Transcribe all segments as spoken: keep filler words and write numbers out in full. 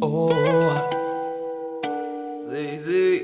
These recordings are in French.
oh. Zé,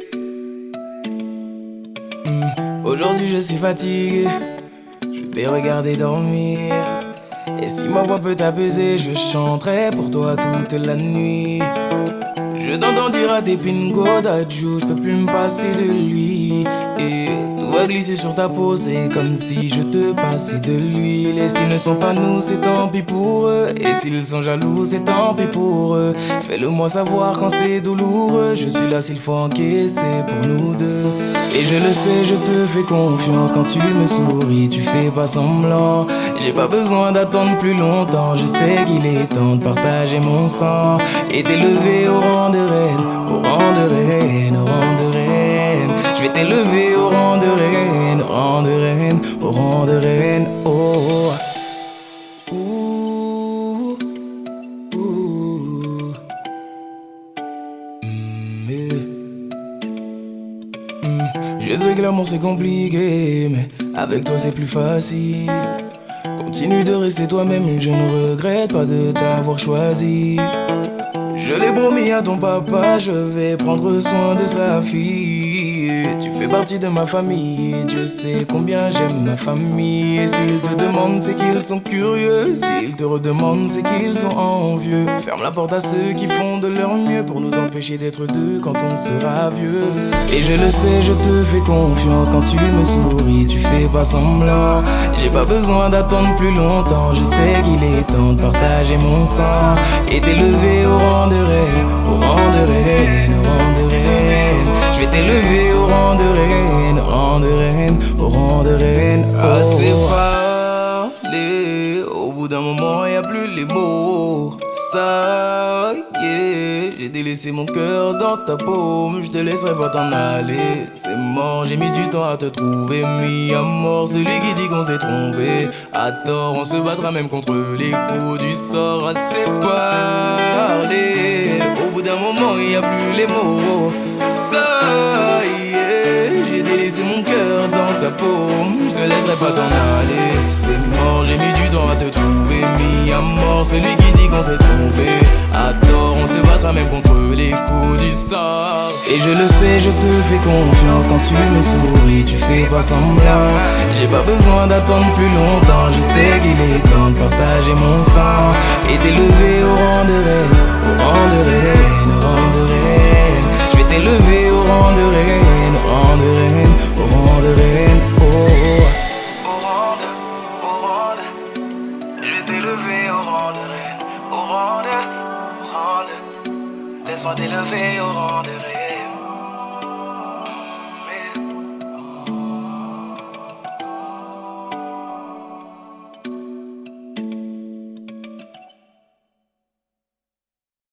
hmm. Aujourd'hui je suis fatigué, je t'ai regardé dormir. Et si ma voix peut t'apaiser, je chanterai pour toi toute la nuit. Je t'entends dire à tes pingos d'adjou, je peux plus me passer de lui. Et tout va glisser sur ta peau, c'est comme si je te passais de l'huile. Et s'ils ne sont pas nous, c'est tant pis pour eux. Et s'ils sont jaloux, c'est tant pis pour eux. Fais-le moi savoir quand c'est douloureux. Je suis là s'il faut encaisser pour nous deux. Et je le sais, je te fais confiance quand tu me souris, tu fais pas semblant. J'ai pas besoin d'attendre plus longtemps, je sais qu'il est temps de partager mon sang. Et t'élever au rang de reine, au rang de reine, au rang de reine. Je vais t'élever au rang de reine, au rang de reine, au rang de reine, oh. Ouh, ouh. Mm, yeah. mm. Je sais que l'amour c'est compliqué, mais avec toi c'est plus facile. Continue de rester toi-même, je ne regrette pas de t'avoir choisi. Je l'ai promis à ton papa, je vais prendre soin de sa fille. Tu fais partie de ma famille, Dieu sait combien j'aime ma famille. Et s'ils te demandent, c'est qu'ils sont curieux. S'ils te redemandent, c'est qu'ils sont envieux. Ferme la porte à ceux qui font de leur mieux pour nous empêcher d'être deux quand on sera vieux. Et je le sais, je te fais confiance quand tu me souris, tu fais pas semblant. J'ai pas besoin d'attendre plus longtemps, je sais qu'il est temps de partager mon sang. Et t'élever au rang de reine, au rang de reine, au rang de reine. Je vais t'élever au rang de reine, au rang de reine, au rang de reine. Assez parlé, au bout d'un moment y a plus les mots. Ça y est, j'ai délaissé mon cœur dans ta paume. Je te laisserai pas t'en aller, c'est mort. J'ai mis du temps à te trouver, mis à mort celui qui dit qu'on s'est trompé. À tort, on se battra même contre les coups du sort. Assez parlé, au bout d'un moment y a plus les mots. Ça y est, j'ai délaissé mon cœur dans ta paume. Je te laisserai pas t'en aller, c'est mort. J'ai mis du temps à te trouver, mis à mort celui qui dit qu'on s'est trompé. À tort, on se battra même contre les coups du sort. Et je le sais, je te fais confiance quand tu me souris, tu fais pas semblant. J'ai pas besoin d'attendre plus longtemps, je sais qu'il est temps de partager mon sang. Et t'élever au rang de reine, au rang de reine, au rang de reine. Je vais t'élever au rang de reine, au rang de reine, au rang de reine, oh. Au rang de, au rang de. Je vais t'élever au rang de reine, au rang de, au rang de. Laisse-moi t'élever au rang de reine.